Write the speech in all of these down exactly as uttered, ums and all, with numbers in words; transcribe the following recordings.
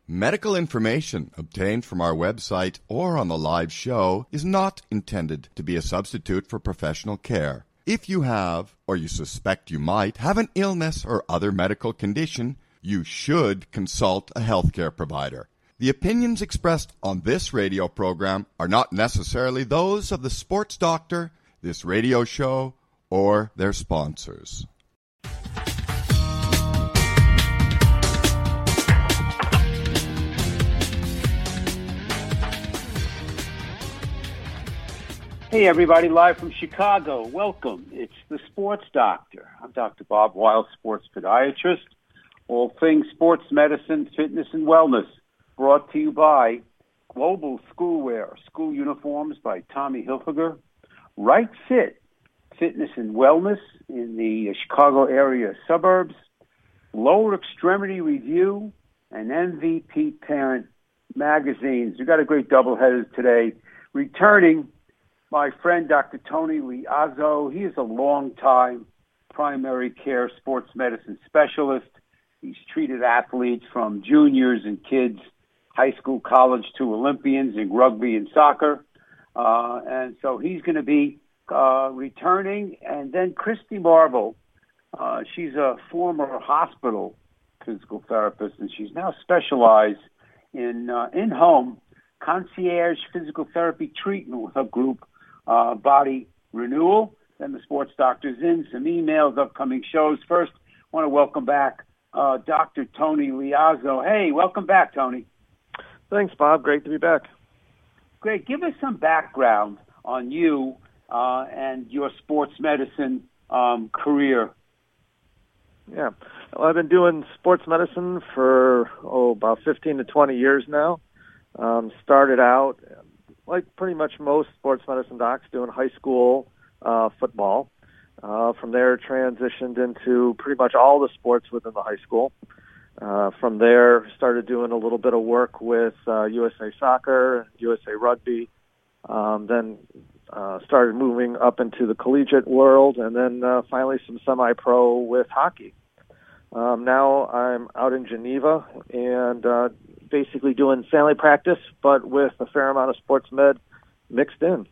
Medical information obtained from our website or on the live show is not intended to be a substitute for professional care. If you have, or you suspect you might, have an illness or other medical condition, you should consult a healthcare provider. The opinions expressed on this radio program are not necessarily those of the sports doctor, this radio show, or their sponsors. Hey, everybody, live from Chicago. Welcome. It's the Sports Doctor. I'm Doctor Bob Weil, sports podiatrist. All things sports medicine, fitness, and wellness. Brought to you by Global Schoolwear, school uniforms by Tommy Hilfiger. Right Fit, fitness and wellness in the Chicago area suburbs. Lower Extremity Review and M V P Parent magazines. We've got a great doubleheader today. Returning, my friend, Doctor Tony Liazzo. He is a long-time primary care sports medicine specialist. He's treated athletes from juniors and kids, high school, college, to Olympians in rugby and soccer. Uh, and so he's going to be uh, returning. And then Christy Marble, uh, she's a former hospital physical therapist, and she's now specialized in uh, in-home concierge physical therapy treatment with her group, Uh, Body Renewal. Then the Sports Doctor's in, some emails, upcoming shows. First, I want to welcome back uh, Doctor Tony Liazzo. Hey, welcome back, Tony. Thanks, Bob. Great to be back. Great. Give us some background on you uh, and your sports medicine um, career. Yeah. Well, I've been doing sports medicine for, oh, about fifteen to twenty years now. Um, started out, like pretty much most sports medicine docs, doing high school uh, football. Uh, from there, transitioned into pretty much all the sports within the high school. Uh, from there, started doing a little bit of work with uh, U S A Soccer, U S A Rugby. Um, then uh, started moving up into the collegiate world, and then uh, finally some semi-pro with hockey. Um, now I'm out in Geneva and uh, basically doing family practice, but with a fair amount of sports med mixed in.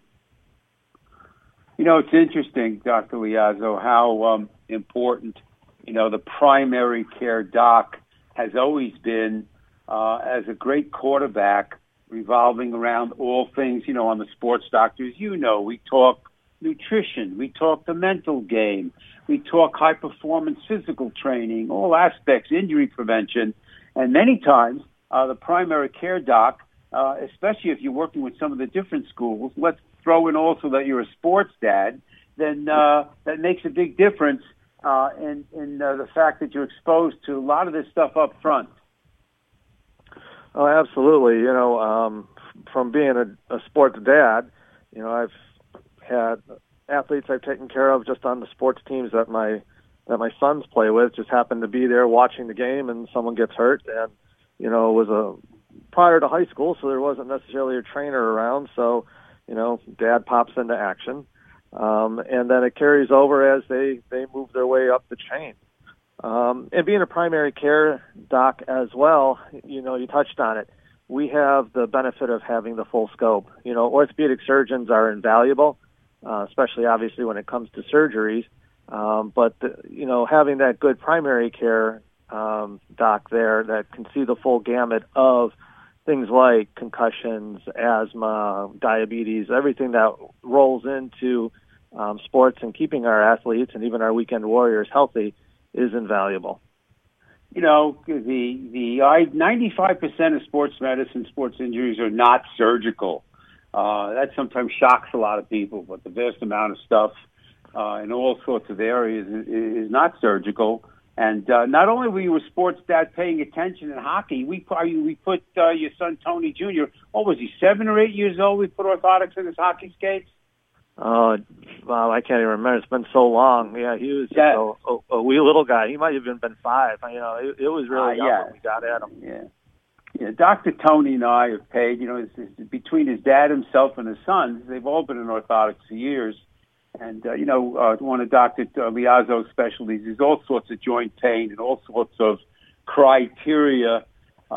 You know, it's interesting, Doctor Liazzo, how um, important, you know, the primary care doc has always been uh, as a great quarterback revolving around all things, you know, on the Sports Doctors. You know, we talk nutrition, we talk the mental game, we talk high-performance physical training, all aspects, injury prevention, and many times Uh, the primary care doc, uh, especially if you're working with some of the different schools, let's throw in also that you're a sports dad, then uh, that makes a big difference uh, in, in uh, the fact that you're exposed to a lot of this stuff up front. Oh, absolutely. You know, um, from being a, a sports dad, you know, I've had athletes I've taken care of just on the sports teams that my that my sons play with, just happen to be there watching the game and someone gets hurt, and you know, it was a prior to high school, so there wasn't necessarily a trainer around. So, you know, dad pops into action, um, and then it carries over as they they move their way up the chain. Um, and being a primary care doc as well, you know, you touched on it. We have the benefit of having the full scope. You know, orthopedic surgeons are invaluable, uh, especially obviously when it comes to surgeries. Um, but the, you know, having that good primary care Um, doc there that can see the full gamut of things like concussions, asthma, diabetes, everything that rolls into um, sports and keeping our athletes and even our weekend warriors healthy is invaluable. You know, the the ninety-five percent of sports medicine, sports injuries are not surgical. Uh, that sometimes shocks a lot of people, but the vast amount of stuff uh, in all sorts of areas is, is not surgical. And uh, not only were you a sports dad paying attention in hockey, we we put uh, your son Tony Junior What was he, seven or eight years old? We put orthotics in his hockey skates. Oh, well, I can't even remember. It's been so long. Yeah, he was yeah. a, a, a wee little guy. He might have even been five. You know, it, it was really uh, young yeah. when we got at him. Yeah, yeah. Doctor Tony and I have paid. You know, it's, it's between his dad himself and his sons, they've all been in orthotics for years. And, uh, you know, uh, one of Doctor Liazzo's specialties is all sorts of joint pain and all sorts of criteria. Uh,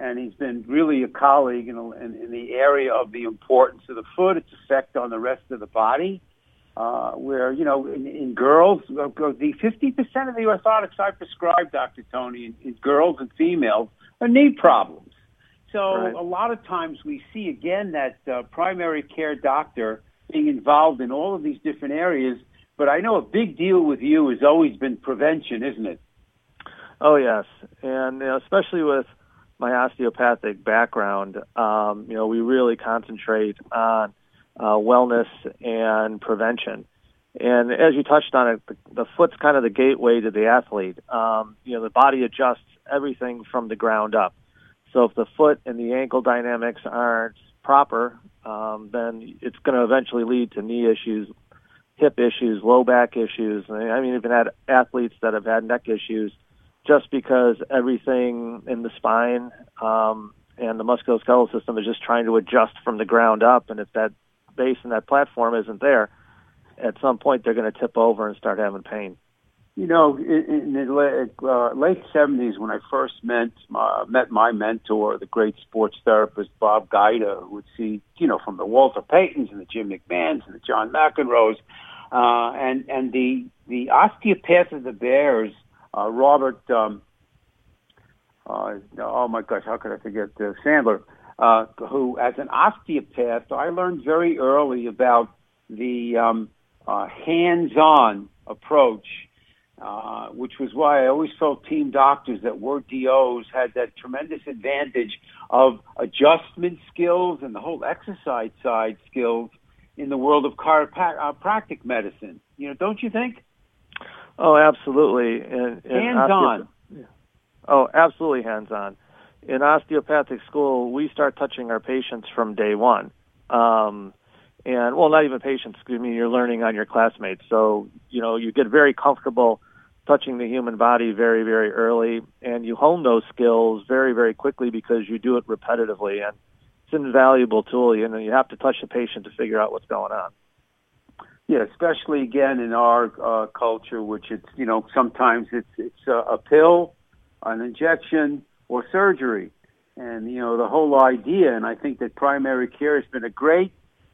and he's been really a colleague in, in, in the area of the importance of the foot, its effect on the rest of the body. Uh, where, you know, in, in girls, the fifty percent of the orthotics I prescribe, Doctor Tony, in, in girls and females are knee problems. So right. a lot of times we see, again, that uh, primary care doctor being involved in all of these different areas. But I know a big deal with you has always been prevention, isn't it? Oh, yes. And you know, especially with my osteopathic background, um, you know, we really concentrate on Uh, wellness and prevention. And as you touched on it, the, the foot's kind of the gateway to the athlete. Um, you know, the body adjusts everything from the ground up. So if the foot and the ankle dynamics aren't proper, um, then it's going to eventually lead to knee issues, hip issues, low back issues. I mean, even had athletes that have had neck issues just because everything in the spine um, and the musculoskeletal system is just trying to adjust from the ground up. And if that base and that platform isn't there, at some point they're going to tip over and start having pain. You know, in, in the uh, late seventies, when I first met, uh, met my mentor, the great sports therapist Bob Guida, who would see, you know, from the Walter Paytons and the Jim McMahons and the John McEnroes, uh, and and the the osteopath of the Bears, uh, Robert. Um, uh, oh my gosh, how could I forget uh, Sandler? Uh, who, as an osteopath, I learned very early about the um, uh, hands-on approach, uh, which was why I always felt team doctors that were D Os had that tremendous advantage of adjustment skills and the whole exercise side skills in the world of chiropractic medicine. You know, don't you think? Oh, absolutely. And, and hands-on. Osteop- oh, absolutely hands-on. In osteopathic school, we start touching our patients from day one. Um, and, well, not even patients, I mean, you're learning on your classmates. So, you know, you get very comfortable touching the human body very, very early, and you hone those skills very, very quickly because you do it repetitively. And it's an invaluable tool, you know, you have to touch the patient to figure out what's going on. Yeah, especially, again, in our uh, culture, which it's, you know, sometimes it's, it's a, a pill, an injection, or surgery. And, you know, the whole idea, and I think that primary care has been a great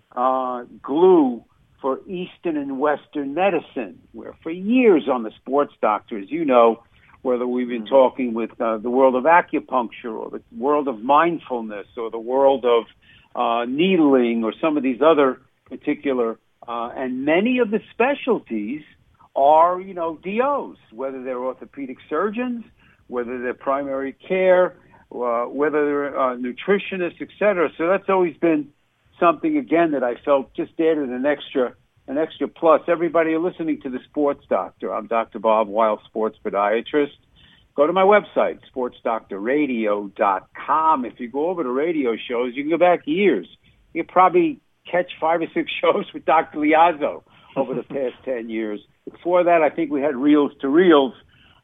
uh, glue for Eastern and Western medicine, where for years on the Sports Doctor, as you know, whether we've been mm-hmm. talking with uh, the world of acupuncture or the world of mindfulness or the world of uh, needling or some of these other particular, uh, and many of the specialties are, you know, D Os, whether they're orthopedic surgeons, whether they're primary care, uh, whether they're uh, nutritionists, et cetera. So that's always been something, again, that I felt just added an extra an extra plus. Everybody, you're listening to the Sports Doctor. I'm Doctor Bob Weil, sports podiatrist. Go to my website, sports doctor radio dot com. If you go over to radio shows, you can go back years. You can probably catch five or six shows with Doctor Liazzo over the past ten years. Before that, I think we had Reels to Reels.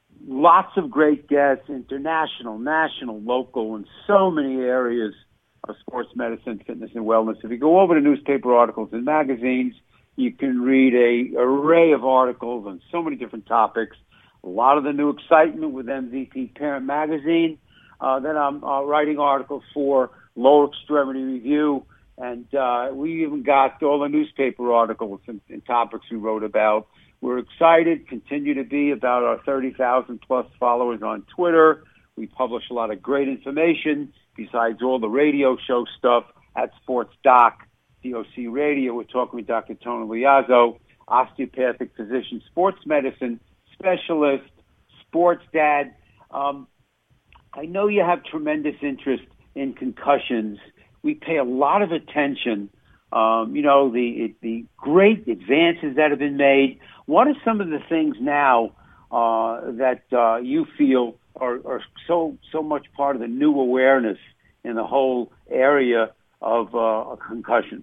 Lots of great guests, international, national, local, in so many areas of sports medicine, fitness, and wellness. If you go over to newspaper articles and magazines, you can read a array of articles on so many different topics. A lot of the new excitement with M V P Parent Magazine uh, that I'm uh, writing articles for, Lower Extremity Review, and uh, we even got all the newspaper articles and, and topics we wrote about. We're excited, continue to be, about our thirty thousand plus followers on Twitter. We publish a lot of great information besides all the radio show stuff at Sports Doc, D O C Radio. We're talking with Doctor Tony Liazzo, osteopathic physician, sports medicine specialist, sports dad. Um, I know you have tremendous interest in concussions. We pay a lot of attention. Um, you know, the the great advances that have been made. What are some of the things now uh, that uh, you feel are, are so so much part of the new awareness in the whole area of uh, concussions?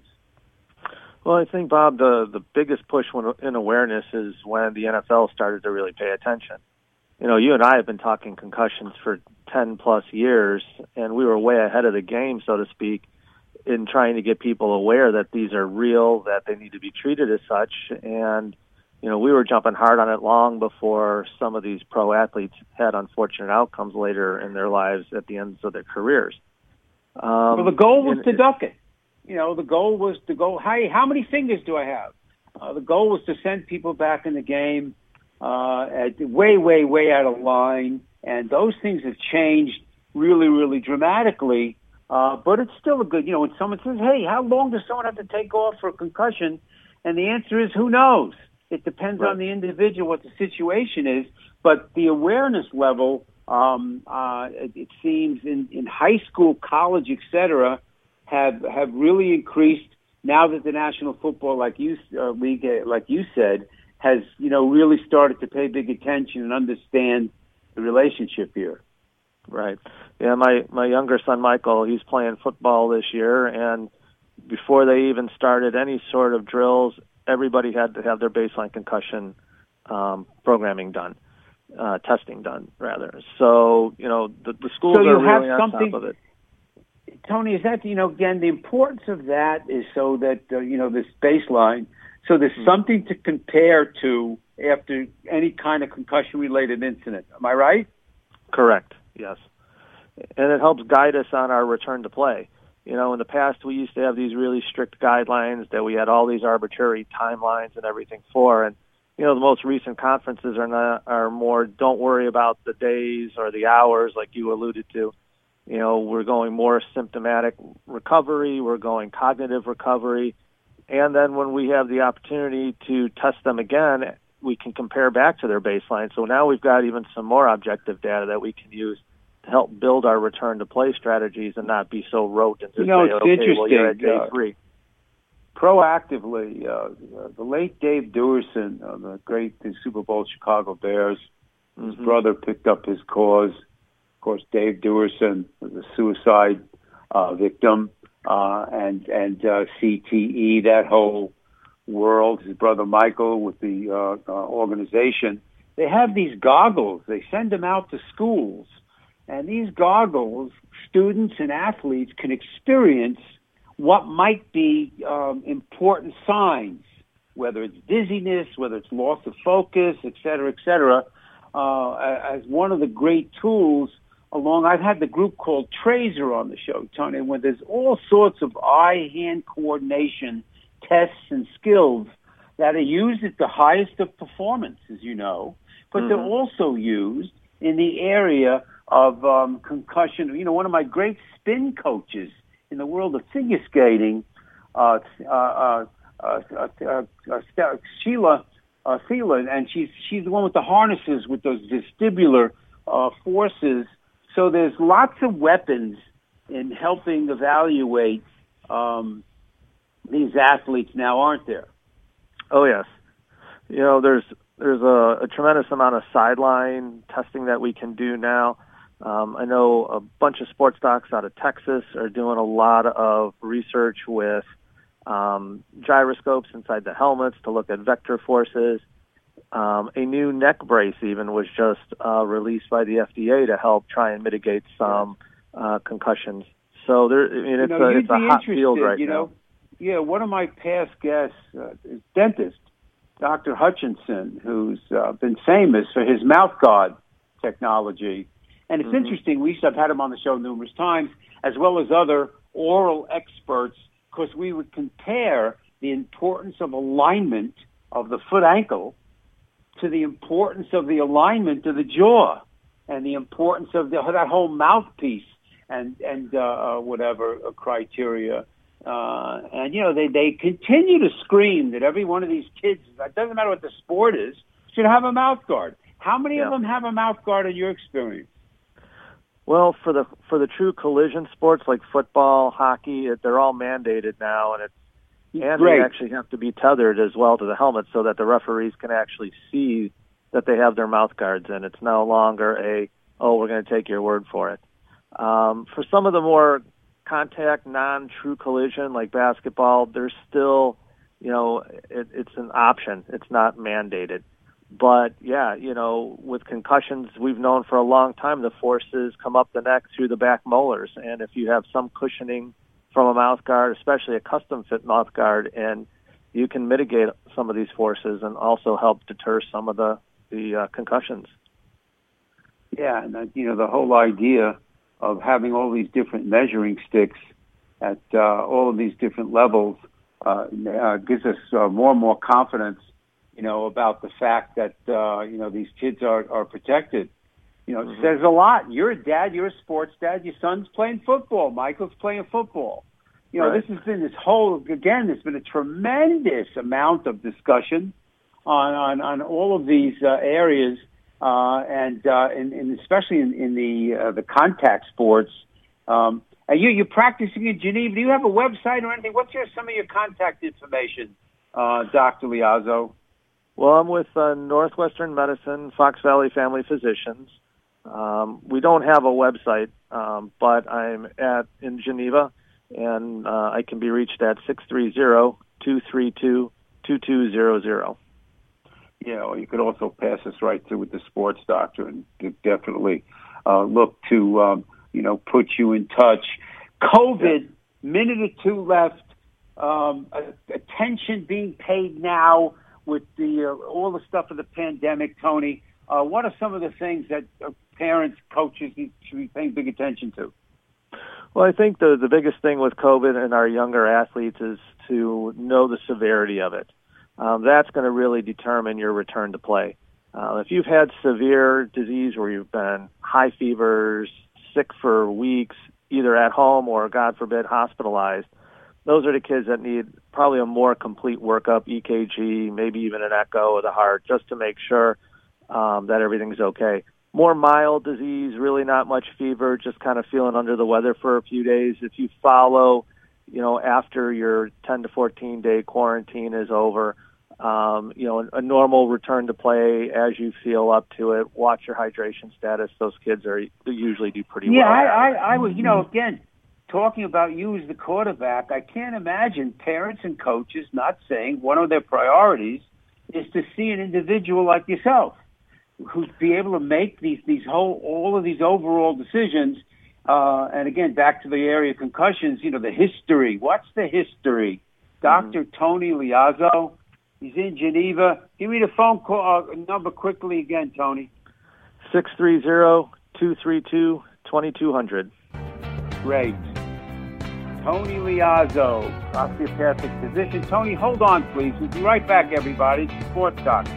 Well, I think, Bob, the, the biggest push when, in awareness is when the N F L started to really pay attention. You know, you and I have been talking concussions for ten plus years, and we were way ahead of the game, so to speak, in trying to get people aware that these are real, that they need to be treated as such. And you know, we were jumping hard on it long before some of these pro athletes had unfortunate outcomes later in their lives at the ends of their careers. Um, well, the goal was and, to duck it. You know, the goal was to go, hey, how many fingers do I have? Uh, the goal was to send people back in the game uh, at way, way, way out of line. And those things have changed really, really dramatically. Uh, but it's still a good, you know, when someone says, hey, how long does someone have to take off for a concussion? And the answer is, who knows? It depends right. on the individual, what the situation is. But the awareness level, um, uh, it, it seems in, in high school, college, et cetera, have, have really increased now that the National Football like you, uh, League, uh, like you said, has, you know, really started to pay big attention and understand the relationship here. Right. Yeah, my, my younger son, Michael, he's playing football this year, and before they even started any sort of drills, everybody had to have their baseline concussion um, programming done, uh, testing done, rather. So, you know, the, the schools so you are really have on something, top of it. Tony, is that, you know, again, the importance of that is so that, uh, you know, this baseline, so there's mm-hmm. something to compare to after any kind of concussion-related incident. Am I right? Correct, yes. And it helps guide us on our return to play. You know, in the past, we used to have these really strict guidelines that we had all these arbitrary timelines and everything for. And, you know, the most recent conferences are not, are more, don't worry about the days or the hours like you alluded to. You know, we're going more symptomatic recovery. We're going cognitive recovery. And then when we have the opportunity to test them again, we can compare back to their baseline. So now we've got even some more objective data that we can use to help build our return to play strategies and not be so rote and just you know, say, it's okay, interesting. well, you're at day uh, three. Proactively, uh, the late Dave Duerson, uh, the great the Super Bowl Chicago Bears, his Mm-hmm. brother picked up his cause. Of course, Dave Duerson was a suicide uh, victim, uh, and and uh, C T E, that whole world. His brother Michael with the uh, uh, organization. They have these goggles. They send them out to schools. And these goggles, students and athletes can experience what might be um, important signs, whether it's dizziness, whether it's loss of focus, et cetera, et cetera, uh, as one of the great tools along. I've had the group called Trazer on the show, Tony, where there's all sorts of eye-hand coordination tests and skills that are used at the highest of performance, as you know, but mm-hmm. they're also used in the area of um, concussion. You know, one of my great spin coaches in the world of figure skating, uh, uh, uh, uh, uh, uh, Sheila uh, Thielen, and she's she's the one with the harnesses with those vestibular uh, forces. So there's lots of weapons in helping evaluate um, these athletes now, aren't there? Oh, yes. You know, there's there's a, a tremendous amount of sideline testing that we can do now. Um, I know a bunch of sports docs out of Texas are doing a lot of research with um, gyroscopes inside the helmets to look at vector forces. Um, a new neck brace even was just uh, released by the F D A to help try and mitigate some uh, concussions. So there, I mean, it's you know, a, it's a hot field right you know, now. Yeah, one of my past guests uh, is dentist, Doctor Hutchinson, who's uh, been famous for his mouth guard technology. And it's mm-hmm. interesting. We I've had him on the show numerous times, as well as other oral experts, because we would compare the importance of alignment of the foot ankle to the importance of the alignment of the jaw and the importance of the, that whole mouthpiece and, and uh, whatever uh, criteria. Uh, and, you know, they, they continue to scream that every one of these kids, it doesn't matter what the sport is, should have a mouth guard. How many yeah. of them have a mouth guard in your experience? Well, for the for the true collision sports like football, hockey, they're all mandated now, and it's and Great. they actually have to be tethered as well to the helmet so that the referees can actually see that they have their mouth guards in. It's no longer a, oh, we're going to take your word for it. Um, for some of the more contact, non-true collision like basketball, there's still, you know, it, it's an option. It's not mandated. But, yeah, you know, with concussions, we've known for a long time the forces come up the neck through the back molars. And if you have some cushioning from a mouth guard, especially a custom-fit mouth guard, and you can mitigate some of these forces and also help deter some of the, the uh, concussions. Yeah, and uh, you know, the whole idea of having all these different measuring sticks at uh, all of these different levels uh, uh, gives us uh, more and more confidence, you know, about the fact that, uh, you know, these kids are, are protected. You know, it mm-hmm. says a lot. You're a dad, you're a sports dad, your son's playing football, Michael's playing football. You know, right. This has been this whole, again, there's been a tremendous amount of discussion on, on, on all of these uh, areas, uh, and, uh, and, and especially in, in the uh, the contact sports. Um, are you, you're practicing in Geneva. Do you have a website or anything? What's your, some of your contact information, uh, Doctor Liazzo? Well, I'm with uh, Northwestern Medicine, Fox Valley Family Physicians. Um, we don't have a website, um, but I'm at in Geneva, and uh, I can be reached at six three zero, two three two, two two zero zero. Yeah, or you could also pass us right through with the sports doctor, and definitely uh, look to, um, you know, put you in touch. COVID, yeah. minute or two left, um, attention being paid now with the uh, all the stuff of the pandemic, Tony. Uh, what are some of the things that uh, parents, coaches should be paying big attention to? Well, I think the the biggest thing with COVID and our younger athletes is to know the severity of it. Um, that's going to really determine your return to play. Uh, if you've had severe disease where you've been high fevers, sick for weeks, either at home or, God forbid, hospitalized, those are the kids that need probably a more complete workup, E K G, maybe even an echo of the heart, just to make sure um, that everything's okay. More mild disease, really not much fever, just kind of feeling under the weather for a few days. If you follow, you know, after your ten to fourteen day quarantine is over, um, you know, a normal return to play as you feel up to it. Watch your hydration status. Those kids are they usually do pretty yeah, well. Yeah, I, I, I would, you know, again, talking about you as the quarterback, I can't imagine parents and coaches not saying one of their priorities is to see an individual like yourself who'd be able to make these these whole all of these overall decisions. Uh, and again, back to the area of concussions, you know, the history. What's the history? Doctor Mm-hmm. Tony Liazzo, he's in Geneva. Give me the phone call uh, number quickly again, Tony. six three zero, two three two, two two zero zero. Great. Tony Liazzo, osteopathic physician. Tony, hold on, please. We'll be right back, everybody. Sports Talk.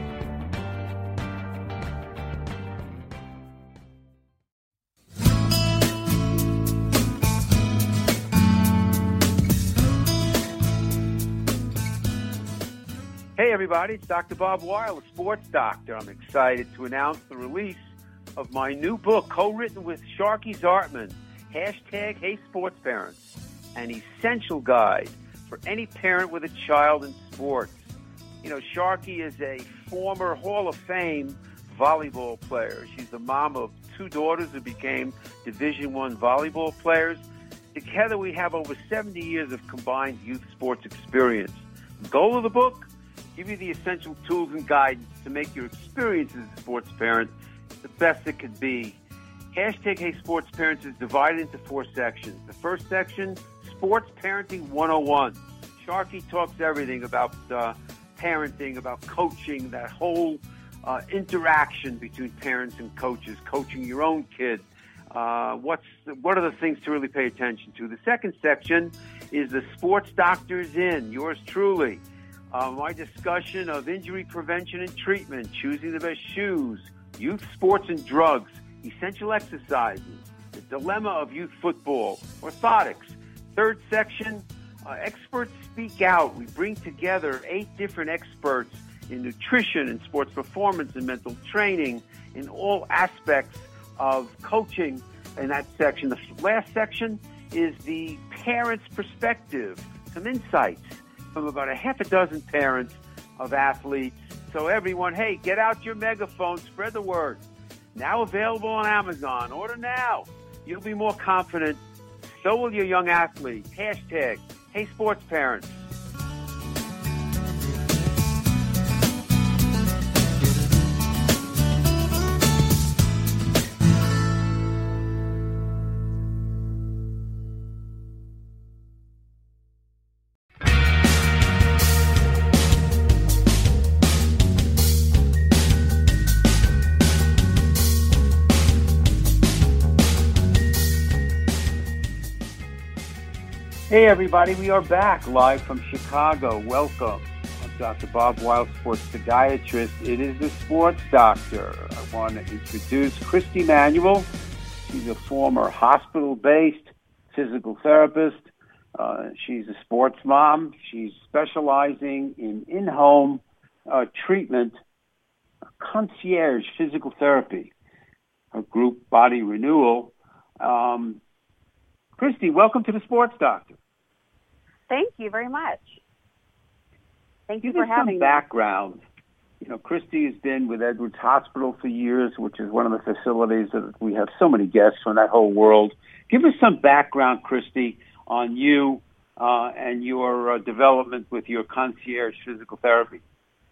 Hey, everybody, it's Doctor Bob Weil, a sports doctor. I'm excited to announce the release of my new book, co-written with Sharky Zartman, hashtag Hey Sports Parents, an essential guide for any parent with a child in sports. You know, Sharky is a former Hall of Fame volleyball player. She's the mom of two daughters who became Division One volleyball players. Together, we have over seventy years of combined youth sports experience. The goal of the book? Give you the essential tools and guidance to make your experience as a sports parent the best it could be. Hashtag Hey Sports Parents is divided into four sections. The first section, Sports Parenting one oh one. Sharky talks everything about uh, parenting, about coaching, that whole uh, interaction between parents and coaches, coaching your own kid. Uh, what's the, what are the things to really pay attention to? The second section is the Sports Doctor's In, yours truly. Uh, my discussion of injury prevention and treatment, choosing the best shoes, youth sports and drugs, essential exercises, the dilemma of youth football, orthotics. Third section, uh, experts speak out. We bring together eight different experts in nutrition and sports performance and mental training in all aspects of coaching in that section. The last section is the parent's perspective, some insights from about a half a dozen parents of athletes. So everyone, hey, get out your megaphone, spread the word. Now available on Amazon. Order now. You'll be more confident. So will your young athlete. Hashtag Hey Sports Parents. Hey, everybody. We are back live from Chicago. Welcome. I'm Doctor Bob Weil, sports podiatrist. It is the Sports Doctor. I want to introduce Christy Manuel. She's a former hospital-based physical therapist. Uh, she's a sports mom. She's specializing in in-home uh, treatment, concierge physical therapy, her group Body Renewal. Um, Christy, welcome to the Sports Doctor. Thank you very much. Thank you Give for us having some me. background. You know, Christy has been with Edwards Hospital for years, which is one of the facilities that we have so many guests from that whole world. Give us some background, Christy, on you uh, and your uh, development with your concierge physical therapy.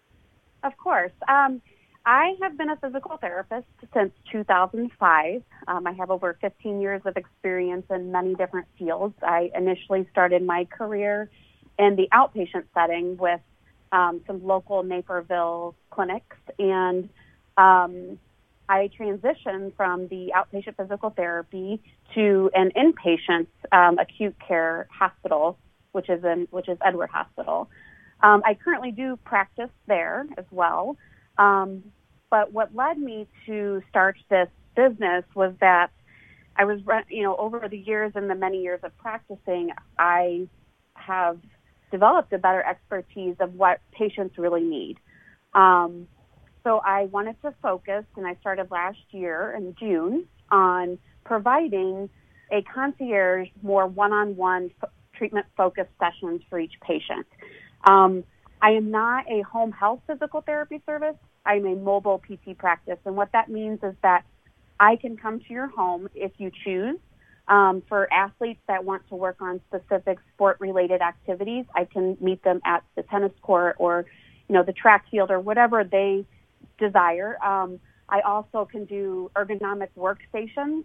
Of course. Um, I have been a physical therapist since two thousand five. Um, I have over fifteen years of experience in many different fields. I initially started my career in the outpatient setting with um, some local Naperville clinics, and um, I transitioned from the outpatient physical therapy to an inpatient um, acute care hospital, which is in which is Edward Hospital. Um, I currently do practice there as well. Um, But what led me to start this business was that I was, you know, over the years and the many years of practicing, I have developed a better expertise of what patients really need. Um, so I wanted to focus, and I started last year in June, on providing a concierge, more one-on-one f- treatment-focused sessions for each patient. Um, I am not a home health physical therapy service. I'm a mobile P T practice, and what that means is that I can come to your home if you choose. Um, for athletes that want to work on specific sport-related activities, I can meet them at the tennis court or, you know, the track field or whatever they desire. Um, I also can do ergonomic workstations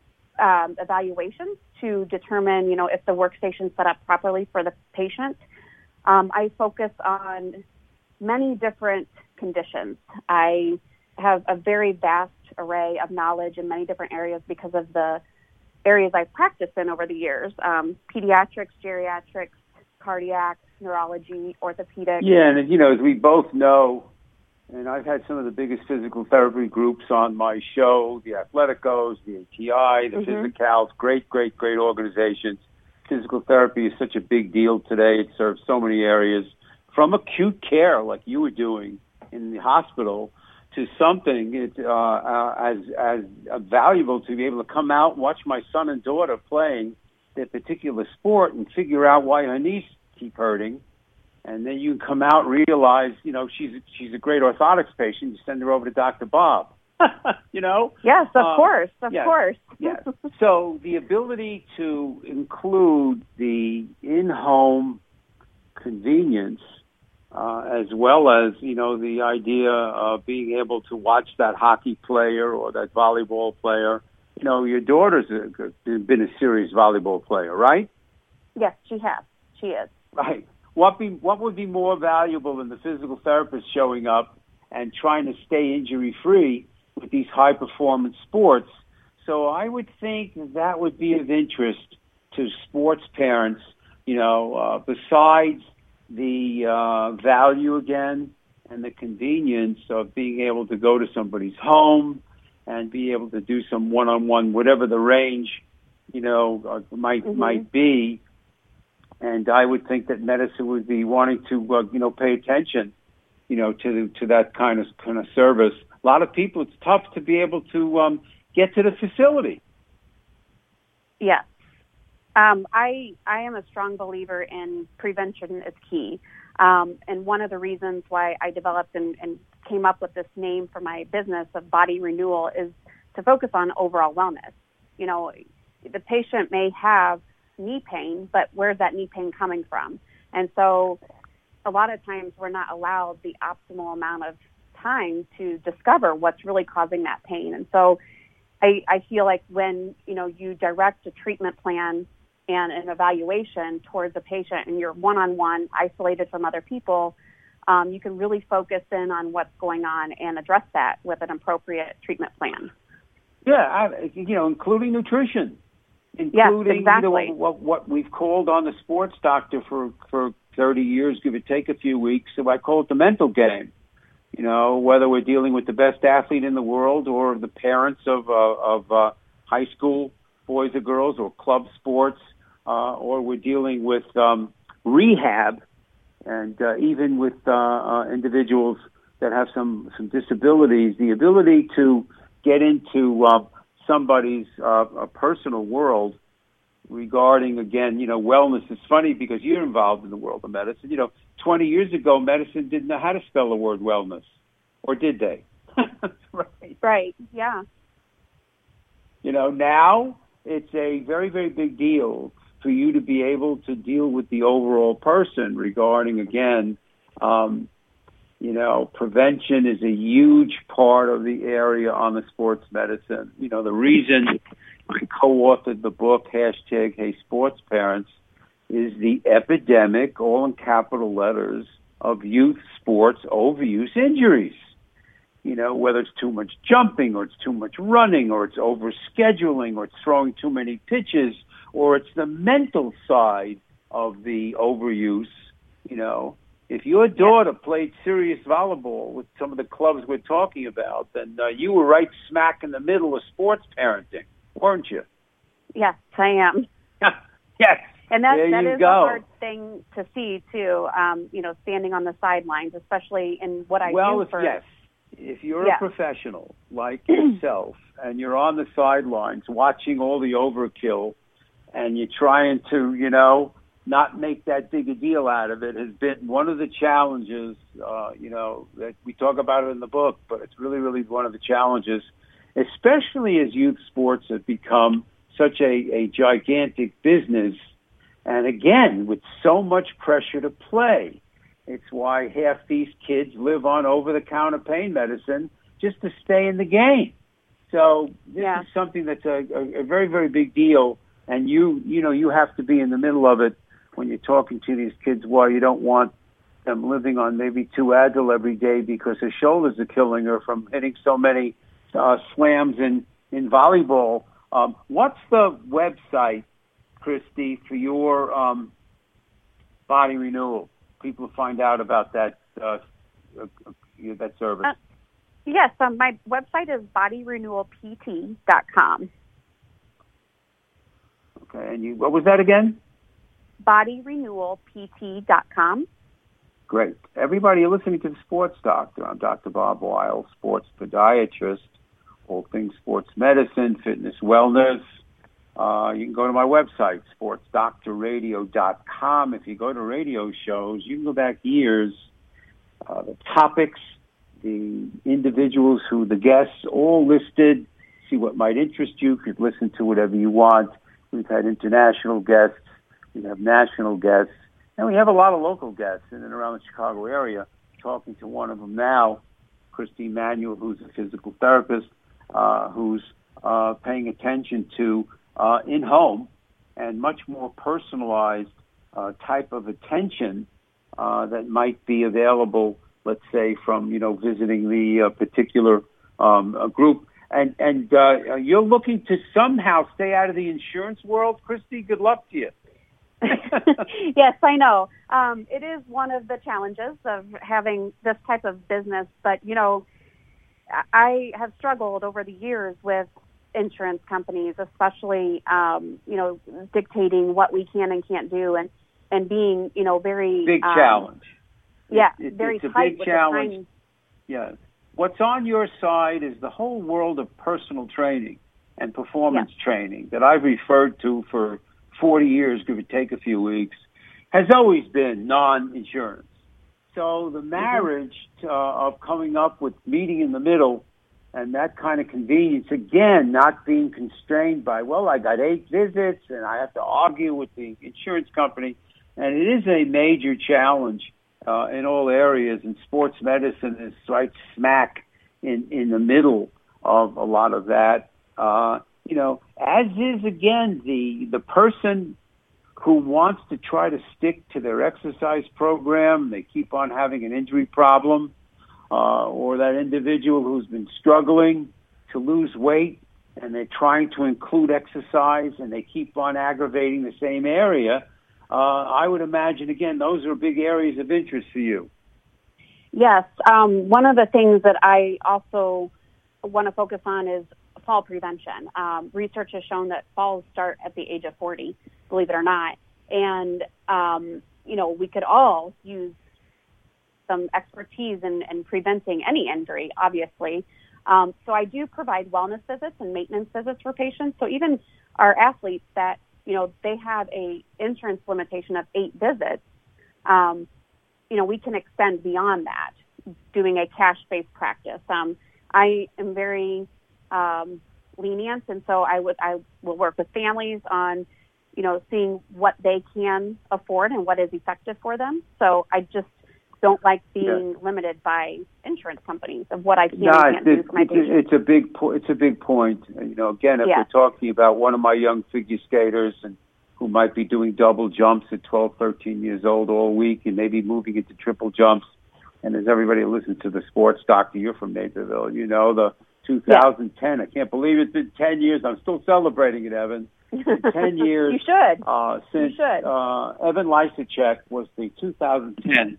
um, evaluations to determine, you know, if the workstation's set up properly for the patient. Um, I focus on many different conditions. I have a very vast array of knowledge in many different areas because of the areas I've practiced in over the years. Um, pediatrics, geriatrics, cardiac, neurology, orthopedics. Yeah, and, you know, as we both know, and I've had some of the biggest physical therapy groups on my show, the Athleticos, the A T I, the Mm-hmm. Physicals, great, great, great organizations. Physical therapy is such a big deal today. It serves so many areas, from acute care like you were doing in the hospital to something it, uh, uh, as as uh, valuable to be able to come out and watch my son and daughter playing their particular sport and figure out why her knees keep hurting. And then you can come out and realize, you know, she's she's a great orthotics patient. You send her over to Doctor Bob. You know? Yes, of um, course, of yes, course. Yes. So the ability to include the in-home convenience, uh, as well as, you know, the idea of being able to watch that hockey player or that volleyball player. You know, your daughter's a, been a serious volleyball player, right? Yes, she has. She is. Right. What be what would be more valuable than the physical therapist showing up and trying to stay injury-free with these high-performance sports? So I would think that would be of interest to sports parents, you know, uh, besides the uh, value again and the convenience of being able to go to somebody's home and be able to do some one-on-one, whatever the range, you know, uh, might Mm-hmm. might be. And I would think that medicine would be wanting to, uh, you know, pay attention, you know, to to that kind of kind of service. A lot of people, it's tough to be able to um, get to the facility. Yes. Um, I I am a strong believer in prevention is key. Um, and one of the reasons why I developed and, and came up with this name for my business of Body Renewal is to focus on overall wellness. You know, the patient may have knee pain, but where's that knee pain coming from? And so a lot of times we're not allowed the optimal amount of time to discover what's really causing that pain. And so I, I feel like when, you know, you direct a treatment plan and an evaluation towards a patient and you're one-on-one, isolated from other people, um, you can really focus in on what's going on and address that with an appropriate treatment plan. Yeah, I, you know, including nutrition. including yes, exactly. you know, what, what we've called on the Sports Doctor for, for thirty years, give or take a few weeks, so I call it the mental game. You know, whether we're dealing with the best athlete in the world or the parents of, uh, of uh, high school boys or girls or club sports, uh, or we're dealing with um, rehab and uh, even with uh, uh, individuals that have some, some disabilities, the ability to get into uh, somebody's uh, a personal world regarding, again, you know, wellness. It's funny because you're involved in the world of medicine. You know, twenty years ago, medicine didn't know how to spell the word wellness, or did they? Right. Right, yeah. You know, now it's a very, very big deal for you to be able to deal with the overall person regarding, again, um, you know, prevention is a huge part of the area on the sports medicine. You know, the reason I co-authored the book, hashtag Hey Sports Parents, is the epidemic, all in capital letters, of youth sports overuse injuries. You know, whether it's too much jumping or it's too much running or it's overscheduling or it's throwing too many pitches or it's the mental side of the overuse, you know. If your daughter played serious volleyball with some of the clubs we're talking about, then uh, you were right smack in the middle of sports parenting, weren't you? Yes, I am. Yes. And that, there that you is go. a hard thing to see, too, um, you know, standing on the sidelines, especially in what I well, do if, for... yes. If you're yeah. a professional like yourself and you're on the sidelines watching all the overkill and you're trying to, you know, not make that big a deal out of it, has been one of the challenges, uh, you know, that we talk about it in the book, but it's really, really one of the challenges, especially as youth sports have become such a, a gigantic business. And again, with so much pressure to play. It's why half these kids live on over-the-counter pain medicine just to stay in the game. So this yeah. is something that's a, a, a very, very big deal. And you, you know, you have to be in the middle of it when you're talking to these kids while you don't want them living on maybe two Advil every day because her shoulders are killing her from hitting so many uh, slams in, in volleyball. Um, what's the website, Christy, for your um, body renewal? People find out about that uh, uh, that service. Uh, yes, um, my website is body renewal p t dot com. Okay, and you, what was that again? body renewal p t dot com. Great. Everybody, you're listening to the Sports Doctor. I'm Doctor Bob Weil, sports podiatrist, all things sports medicine, fitness, wellness. Uh, you can go to my website, sports doctor radio dot com. If you go to radio shows, you can go back years, uh, the topics, the individuals who, the guests, all listed, see what might interest you. You could listen to whatever you want. We've had international guests. We have national guests. And we have a lot of local guests in and around the Chicago area. Talking to one of them now, Christy Manuel, who's a physical therapist, uh, who's uh, paying attention to Uh, in-home and much more personalized uh, type of attention uh, that might be available, let's say, from, you know, visiting the uh, particular um, uh, group. And, and uh, you're looking to somehow stay out of the insurance world, Christy? Good luck to you. Yes, I know. Um, it is one of the challenges of having this type of business. But, you know, I have struggled over the years with insurance companies, especially, um, you know, dictating what we can and can't do and, and being, you know, very... Big um, challenge. Yeah, it, it, very it's a tight big with challenge. the time. Yeah. What's on your side is the whole world of personal training and performance yeah. training that I've referred to for forty years, give or take a few weeks, has always been non-insurance. So the marriage mm-hmm. uh, of coming up with meeting in the middle and that kind of convenience, again, not being constrained by, well, I got eight visits and I have to argue with the insurance company. And it is a major challenge uh, in all areas, and sports medicine is right smack in, in the middle of a lot of that. Uh, you know, as is, again, the, the person who wants to try to stick to their exercise program, they keep on having an injury problem. Uh, or that individual who's been struggling to lose weight and they're trying to include exercise and they keep on aggravating the same area, uh, I would imagine, again, those are big areas of interest for you. Yes. Um, one of the things that I also want to focus on is fall prevention. Um, research has shown that falls start at the age of forty, believe it or not. And, um, you know, we could all use some expertise in, in preventing any injury, obviously. Um, so I do provide wellness visits and maintenance visits for patients. So even our athletes that, you know, they have a insurance limitation of eight visits, um, you know, we can extend beyond that, doing a cash-based practice. Um, I am very um, lenient, and so I would I will work with families on, you know, seeing what they can afford and what is effective for them. So I just don't like being yeah. limited by insurance companies of what I can no, and can't it, do for my it, patients. It's a big po- it's a big point. You know, again, if yeah. we're talking about one of my young figure skaters and who might be doing double jumps at twelve, thirteen years old all week and maybe moving into triple jumps. And as everybody listens to the Sports Doctor, you're from Naperville, you know, the two thousand ten, yeah. I can't believe it's been ten years. I'm still celebrating it, Evan. ten years. You should. Uh, since you should. Uh, Evan Lysacek was the two thousand ten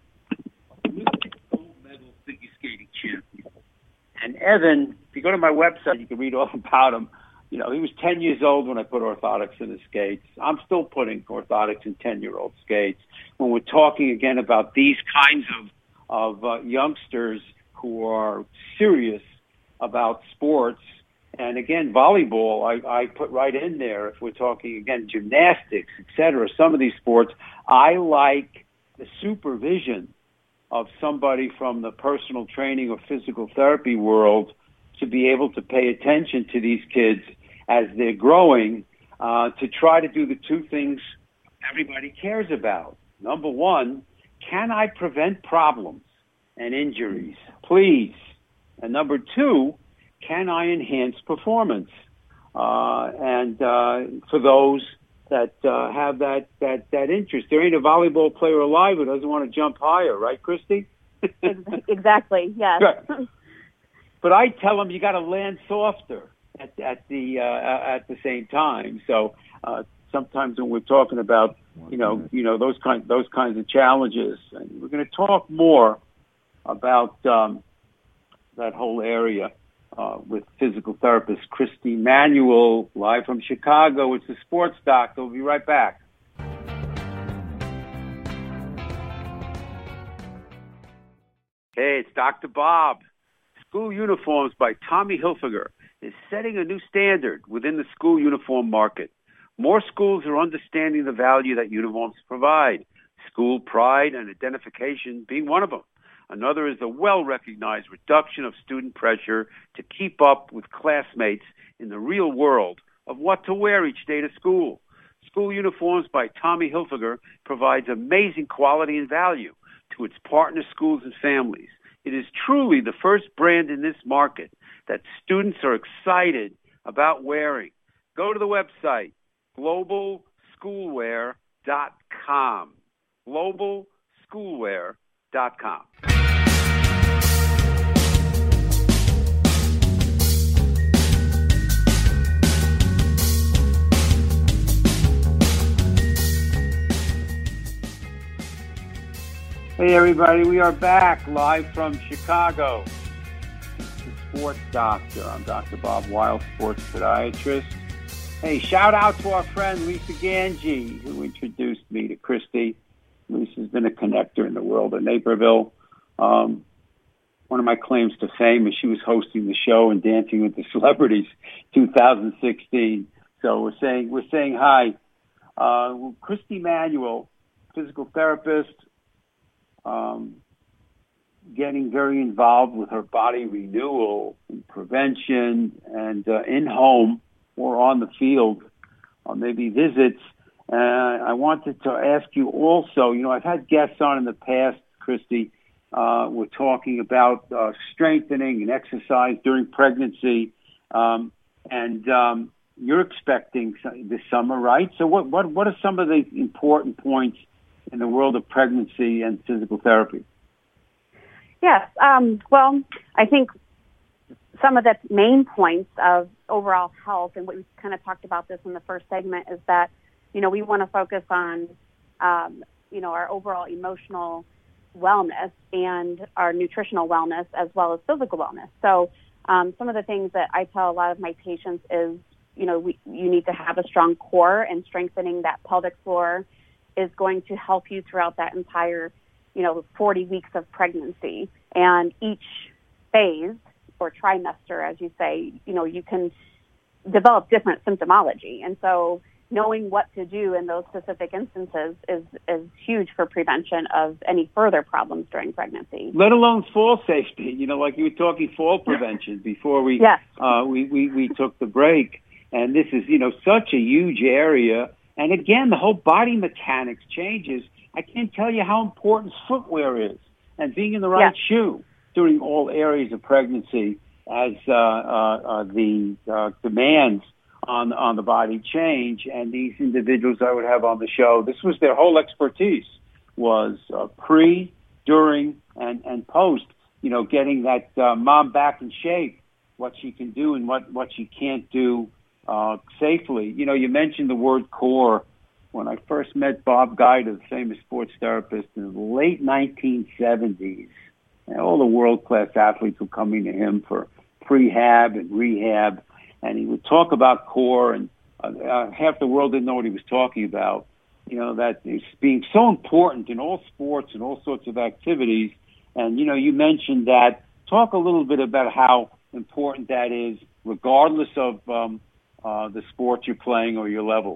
gold medal figure skating champion. And Evan, if you go to my website, you can read all about him. You know, he was ten years old when I put orthotics in his skates. I'm still putting orthotics in ten-year-old skates. When we're talking again about these kinds of of uh, youngsters who are serious about sports, and again, volleyball, I, I put right in there. If we're talking again, gymnastics, et cetera, some of these sports, I like the supervision of somebody from the personal training or physical therapy world to be able to pay attention to these kids as they're growing, uh, to try to do the two things everybody cares about. Number one, can I prevent problems and injuries? Please. And number two, can I enhance performance? Uh, and uh, for those that uh, have that, that, that interest, there ain't a volleyball player alive who doesn't want to jump higher, right, Christy? Exactly, yes. Right. But I tell them you got to land softer at, at the uh, at the same time. So uh, sometimes when we're talking about you know you know those kind those kinds of challenges, and we're going to talk more about um, that whole area uh, with physical therapist Christy Manuel, live from Chicago. It's the Sports Doctor. We'll be right back. Hey, it's Doctor Bob. School Uniforms by Tommy Hilfiger is setting a new standard within the school uniform market. More schools are understanding the value that uniforms provide, school pride and identification being one of them. Another is the well-recognized reduction of student pressure to keep up with classmates in the real world of what to wear each day to school. School Uniforms by Tommy Hilfiger provides amazing quality and value to its partner schools and families. It is truly the first brand in this market that students are excited about wearing. Go to the website, global schoolwear dot com. global schoolwear dot com. Hey everybody, we are back live from Chicago. It's the Sports Doctor. I'm Doctor Bob Weil, sports podiatrist. Hey, shout out to our friend Lisa Ganji, who introduced me to Christy. Lisa's been a connector in the world of Naperville. Um, one of my claims to fame is she was hosting the show and Dancing with the Celebrities two thousand sixteen. So we're saying we're saying hi. Uh, well, Christy Manuel, physical therapist, Um, getting very involved with her body renewal and prevention and uh, in-home or on the field, or maybe visits. Uh, I wanted to ask you also, you know, I've had guests on in the past, Christy, uh, we're talking about uh, strengthening and exercise during pregnancy, um, and um, you're expecting this summer, right? So what, what, what are some of the important points in the world of pregnancy and physical therapy? Yes. Um, well, I think some of the main points of overall health, and what we kind of talked about this in the first segment, is that, you know, we want to focus on, um, you know, our overall emotional wellness and our nutritional wellness as well as physical wellness. So um, some of the things that I tell a lot of my patients is, you know, we, you need to have a strong core, and strengthening that pelvic floor is going to help you throughout that entire, you know, forty weeks of pregnancy. And each phase or trimester, as you say, you know, you can develop different symptomology. And so knowing what to do in those specific instances is, is huge for prevention of any further problems during pregnancy. Let alone fall safety. You know, like you were talking fall prevention before we, yes. uh, we, we, we took the break. And this is, you know, such a huge area. And again, the whole body mechanics changes. I can't tell you how important footwear is, and being in the right yes. shoe during all areas of pregnancy as uh, uh, uh, the uh, demands on on the body change. And these individuals I would have on the show, this was their whole expertise, was uh, pre, during, and, and post, you know, getting that uh, mom back in shape, what she can do and what, what she can't do uh, safely. You know, you mentioned the word core. When I first met Bob Guida, the famous sports therapist, in the late nineteen seventies, and all the world-class athletes were coming to him for prehab and rehab, and he would talk about core, and uh, uh, half the world didn't know what he was talking about. You know, that it's being so important in all sports and all sorts of activities. And, you know, you mentioned that. Talk a little bit about how important that is, regardless of um, uh, the sport you're playing or your level.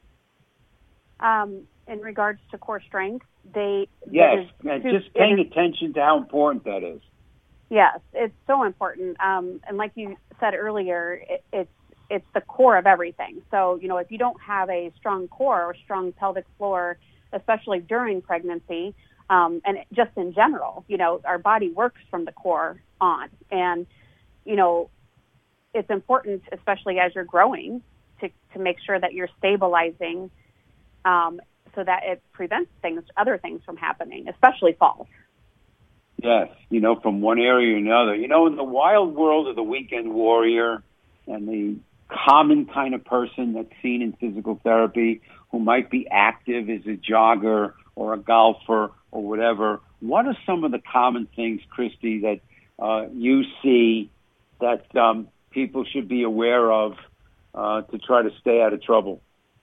Um, in regards to core strength, they... Yes, and two, just paying is, attention to how important that is. Yes, it's so important. Um, and like you said earlier, it, it's it's the core of everything. So, you know, if you don't have a strong core or strong pelvic floor, especially during pregnancy, um, and just in general, you know, our body works from the core on. And, you know, it's important, especially as you're growing, to, to make sure that you're stabilizing um, so that it prevents things, other things from happening, especially falls. Yes, you know, from one area to another. You know, in the wild world of the weekend warrior and the common kind of person that's seen in physical therapy who might be active as a jogger or a golfer or whatever, what are some of the common things, Christy, that uh, you see that um, people should be aware of uh, to try to stay out of trouble?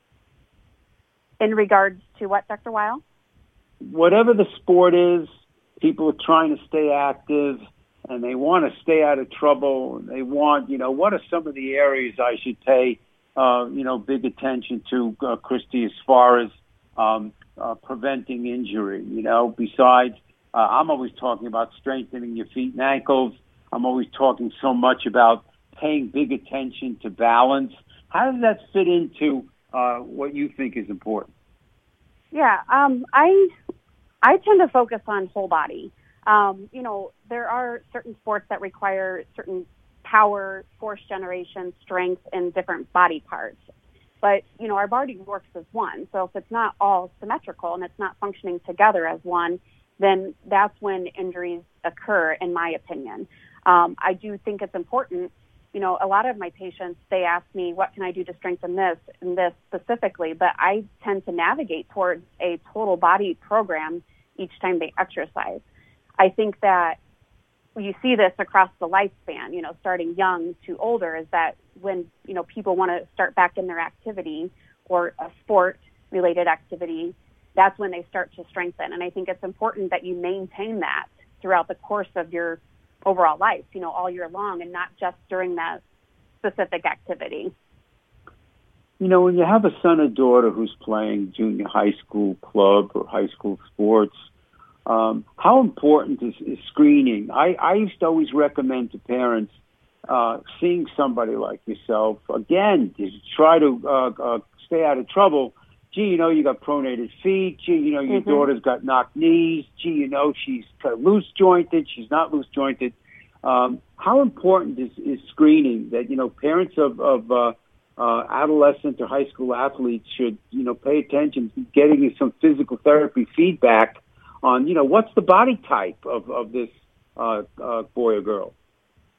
In regards to what, Doctor Weil? Whatever the sport is, people are trying to stay active and they want to stay out of trouble. They want, you know, what are some of the areas I should pay, uh, you know, big attention to, uh, Christy, as far as um, uh, preventing injury? You know, besides, uh, I'm always talking about strengthening your feet and ankles. I'm always talking so much about paying big attention to balance. How does that fit into uh, what you think is important? Yeah, um, I I tend to focus on whole body. Um, you know, there are certain sports that require certain power, force generation, strength in different body parts. But, you know, our body works as one. So if it's not all symmetrical and it's not functioning together as one, then that's when injuries occur, in my opinion. Um, I do think it's important. You know, a lot of my patients, they ask me, what can I do to strengthen this and this specifically? But I tend to navigate towards a total body program each time they exercise. I think that you see this across the lifespan, you know, starting young to older, is that when, you know, people want to start back in their activity or a sport-related activity, that's when they start to strengthen. And I think it's important that you maintain that throughout the course of your overall life, you know, all year long, and not just during that specific activity. You know, when you have a son or daughter who's playing junior high school club or high school sports, um, how important is, is screening? I, I used to always recommend to parents uh, seeing somebody like yourself, again, to try to uh, uh, stay out of trouble. Gee, you know, you got pronated feet. Gee, you know, your mm-hmm. daughter's got knocked knees. Gee, you know, she's kind of loose-jointed. She's not loose-jointed. Um, how important is, is screening that, you know, parents of, of uh, uh, adolescent or high school athletes should, you know, pay attention to getting some physical therapy feedback on, you know, what's the body type of, of this uh, uh, boy or girl?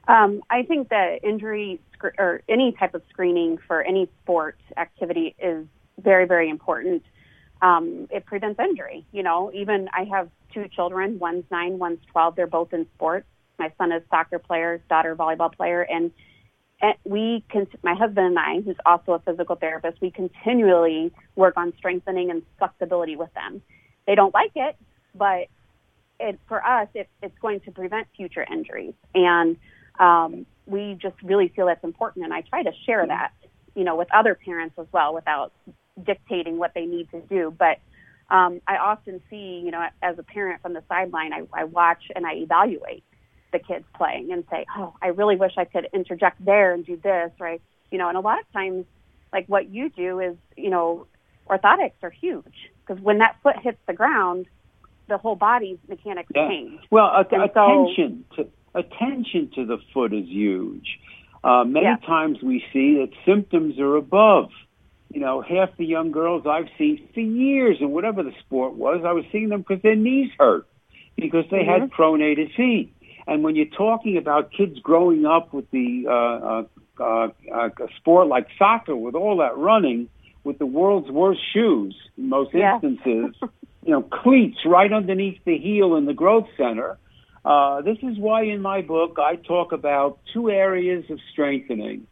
Um, I think that injury sc- or any type of screening for any sport activity is very, very important. Um, it prevents injury. You know, even I have two children, one's nine, one's twelve. They're both in sports. My son is a soccer player, daughter volleyball player, and, and we, can, my husband and I, who's also a physical therapist, we continually work on strengthening and flexibility with them. They don't like it, but it, for us, it, it's going to prevent future injuries. And um, we just really feel that's important, and I try to share that, you know, with other parents as well without dictating what they need to do. But um, I often see, you know, as a parent from the sideline, I, I watch and I evaluate the kids playing and say, oh, I really wish I could interject there and do this, right? You know, and a lot of times, like what you do is, you know, orthotics are huge because when that foot hits the ground, the whole body's mechanics yeah. change. Well, uh, and attention so, to attention to the foot is huge. Uh, many yeah. times we see that symptoms are above. You know, half the young girls I've seen for years, and whatever the sport was, I was seeing them because their knees hurt because they mm-hmm. had pronated feet. And when you're talking about kids growing up with the uh, uh, uh, uh, sport like soccer, with all that running, with the world's worst shoes in most yeah. instances, you know, cleats right underneath the heel in the growth center. Uh, this is why in my book I talk about two areas of strengthening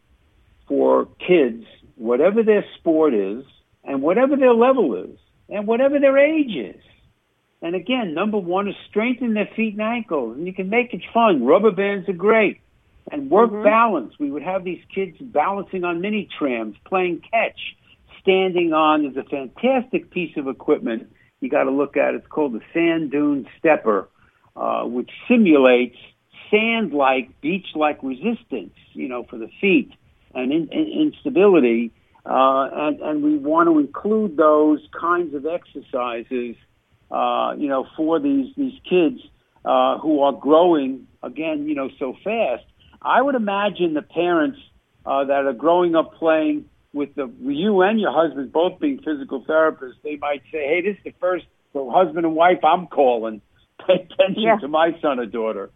for kids, whatever their sport is, and whatever their level is, and whatever their age is. And again, number one is strengthen their feet and ankles, and you can make it fun. Rubber bands are great. And work mm-hmm. balance. We would have these kids balancing on mini trams, playing catch, standing on. There's a fantastic piece of equipment you got to look at. It's called the Sand Dune Stepper, uh, which simulates sand-like, beach-like resistance, you know, for the feet and in, in, instability. Uh, and, and we want to include those kinds of exercises Uh, you know, for these these kids uh, who are growing, again, you know, so fast. I would imagine the parents uh, that are growing up playing with the you and your husband both being physical therapists, they might say, hey, this is the first so husband and wife I'm calling. Pay attention yeah. to my son or daughter.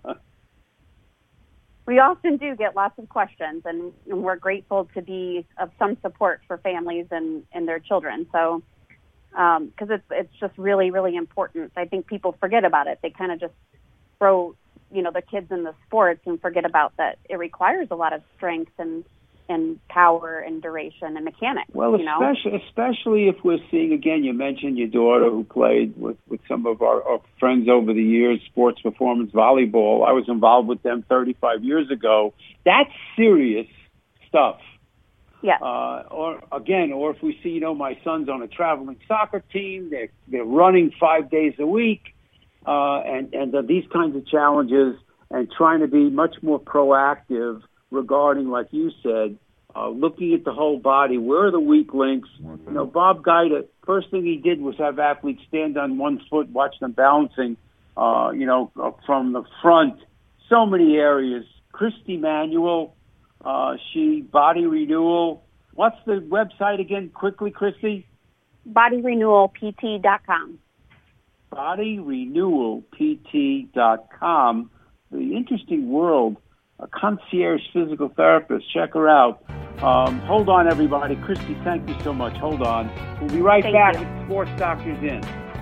We often do get lots of questions, and, and we're grateful to be of some support for families and, and their children. So, because um, it's it's just really, really important. I think people forget about it. They kind of just throw, you know, the kids in the sports and forget about that it requires a lot of strength and and power and duration and mechanics. Well, you know? especially especially if we're seeing, again, you mentioned your daughter who played with, with some of our, our friends over the years, sports performance volleyball. I was involved with them thirty-five years ago. That's serious stuff. Yeah. Uh, or again, or if we see, you know, my son's on a traveling soccer team, they're, they're running five days a week, uh, and, and uh, these kinds of challenges, and trying to be much more proactive regarding, like you said, uh, looking at the whole body. Where are the weak links? You know, Bob Guida, first thing he did was have athletes stand on one foot, watch them balancing, uh, you know, from the front. So many areas. Christy Manuel, Uh, she, Body Renewal. What's the website again, quickly, Christy? body renewal p t dot com. body renewal p t dot com. The interesting world, a concierge physical therapist. Check her out. Um, hold on, everybody. Christy, thank you so much. Hold on. We'll be right thank back you. with Sports Doctors In.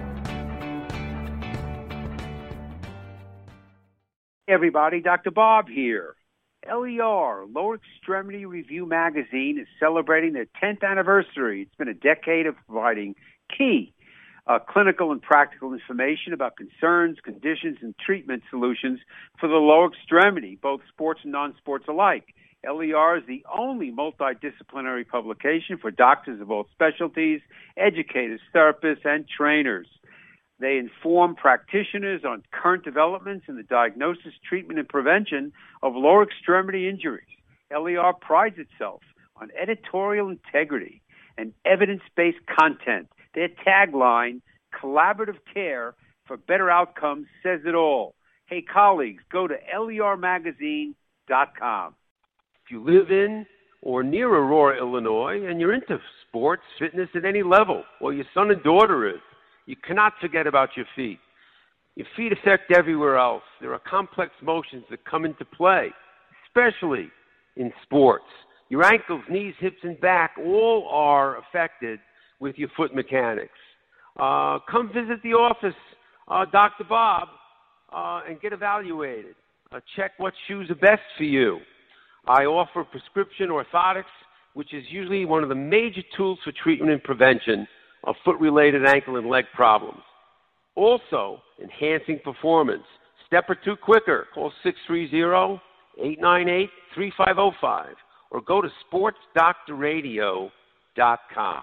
Hey, everybody. Doctor Bob here. L E R, Lower Extremity Review Magazine, is celebrating their tenth anniversary. It's been a decade of providing key uh, clinical and practical information about concerns, conditions, and treatment solutions for the lower extremity, both sports and non-sports alike. L E R is the only multidisciplinary publication for doctors of all specialties, educators, therapists, and trainers. They inform practitioners on current developments in the diagnosis, treatment, and prevention of lower extremity injuries. L E R prides itself on editorial integrity and evidence-based content. Their tagline, collaborative care for better outcomes, says it all. Hey, colleagues, go to L E R magazine dot com. If you live in or near Aurora, Illinois, and you're into sports, fitness at any level, or your son and daughter is, you cannot forget about your feet. Your feet affect everywhere else. There are complex motions that come into play, especially in sports. Your ankles, knees, hips, and back all are affected with your foot mechanics. Uh, come visit the office, uh, Doctor Bob, uh, and get evaluated. Uh, check what shoes are best for you. I offer prescription orthotics, which is usually one of the major tools for treatment and prevention of foot-related ankle and leg problems. Also, enhancing performance. Step or two quicker. Call six three zero, eight nine eight, three five zero five or go to sports doctor radio dot com.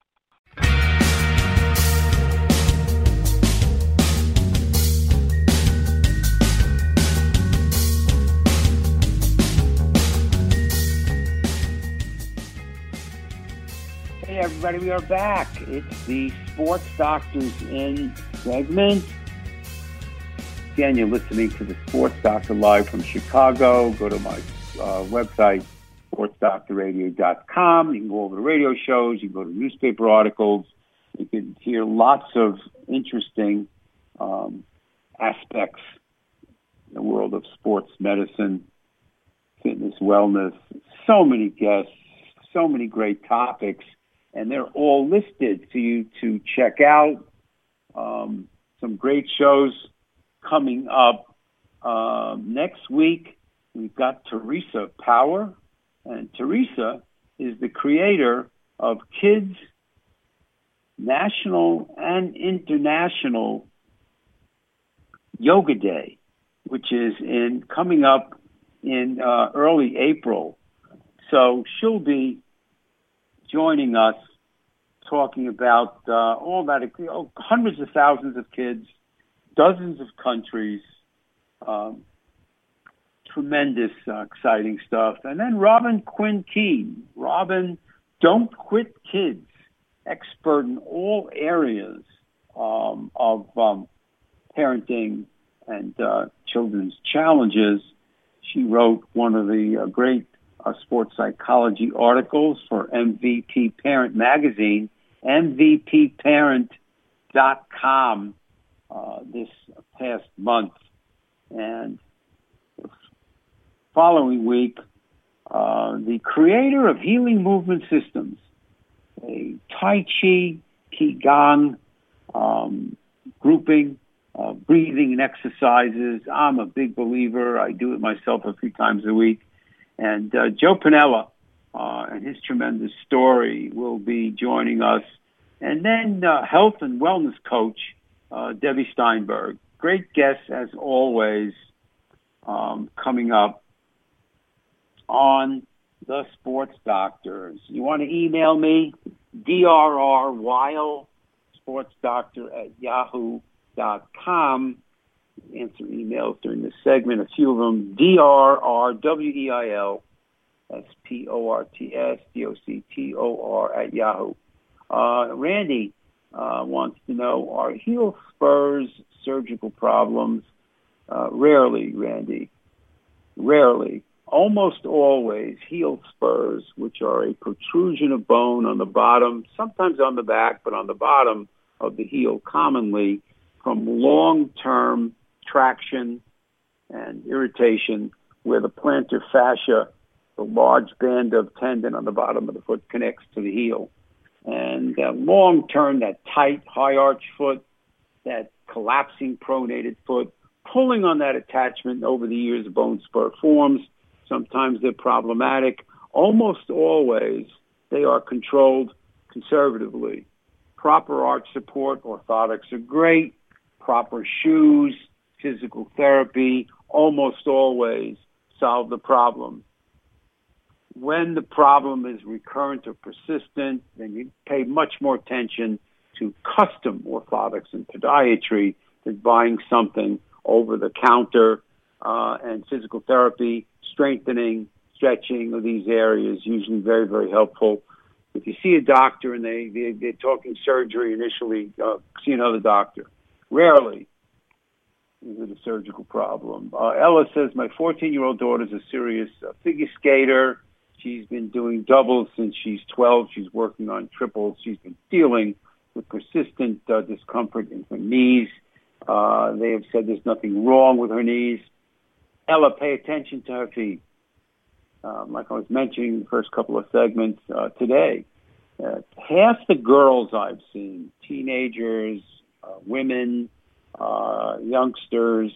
Hey everybody, we are back. It's the Sports Doctors In segment. Again, you're listening to the Sports Doctor live from Chicago. Go to my uh, website, sports doctor radio dot com. You can go over to radio shows. You can go to newspaper articles. You can hear lots of interesting um, aspects in the world of sports medicine, fitness, wellness. So many guests, so many great topics. And they're all listed for you to check out. Um, some great shows coming up. Uh, next week, we've got Teresa Power. And Teresa is the creator of Kids National and International Yoga Day, which is in coming up in uh, early April. So she'll be joining us, talking about uh, all that, oh, hundreds of thousands of kids, dozens of countries, um, tremendous, uh, exciting stuff. And then Robin Quinn Keene. Robin, Don't Quit Kids, expert in all areas um, of um, parenting and uh, children's challenges. She wrote one of the uh, great Uh, sports psychology articles for M V P Parent magazine, M V P parent dot com, uh, this past month. And the following week, uh, the creator of Healing Movement Systems, a Tai Chi, Qigong um, grouping, uh, breathing and exercises. I'm a big believer. I do it myself a few times a week. And uh, Joe Pinella uh, and his tremendous story will be joining us. And then uh, health and wellness coach uh, Debbie Steinberg. Great guests, as always, um, coming up on The Sports Doctors. You want to email me? D R R Weil, sportsdoctor at yahoo dot com. Answer emails during this segment, a few of them, D R R W E I L S P O R T S D O C T O R at Yahoo. Uh, Randy uh, wants to know, are heel spurs surgical problems? Uh, rarely, Randy. Rarely. Almost always heel spurs, which are a protrusion of bone on the bottom, sometimes on the back, but on the bottom of the heel commonly, from long-term traction and irritation where the plantar fascia, the large band of tendon on the bottom of the foot, connects to the heel. And uh, long-term, that tight, high-arch foot, that collapsing, pronated foot, pulling on that attachment over the years, the bone spur forms. Sometimes they're problematic. Almost always, they are controlled conservatively. Proper arch support, orthotics are great. Proper shoes, physical therapy, almost always solve the problem. When the problem is recurrent or persistent, then you pay much more attention to custom orthotics and podiatry than buying something over the counter, uh, and physical therapy, strengthening, stretching of these areas, usually very, very helpful. If you see a doctor and they, they, they're talking surgery initially, uh, see another doctor. Rarely is it a surgical problem. Uh, Ella says, my fourteen-year-old daughter is a serious uh, figure skater. She's been doing doubles since she's twelve. She's working on triples. She's been dealing with persistent uh, discomfort in her knees. Uh, they have said there's nothing wrong with her knees. Ella, pay attention to her feet. Um, like I was mentioning in the first couple of segments uh, today, uh, half the girls I've seen, teenagers, uh, women, uh, youngsters,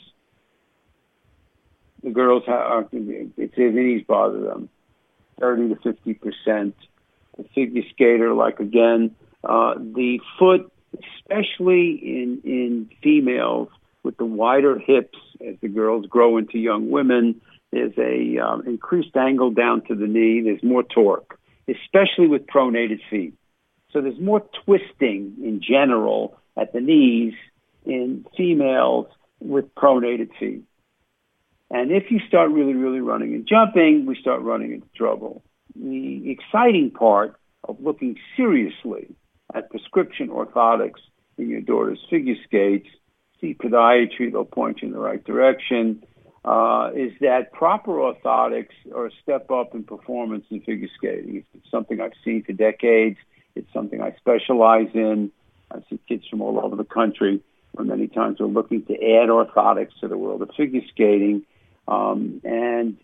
the girls have, it's their knees bother them, thirty to fifty percent. The figure skater, like again, uh, the foot, especially in, in females with the wider hips as the girls grow into young women, there's a um, increased angle down to the knee. There's more torque, especially with pronated feet. So there's more twisting in general at the knees in females with pronated feet. And if you start really, really running and jumping, we start running into trouble. The exciting part of looking seriously at prescription orthotics in your daughter's figure skates, see podiatry, they'll point you in the right direction, uh, is that proper orthotics are a step up in performance in figure skating. It's something I've seen for decades. It's something I specialize in. I see kids from all over the country where many times we're looking to add orthotics to the world of figure skating. Um, and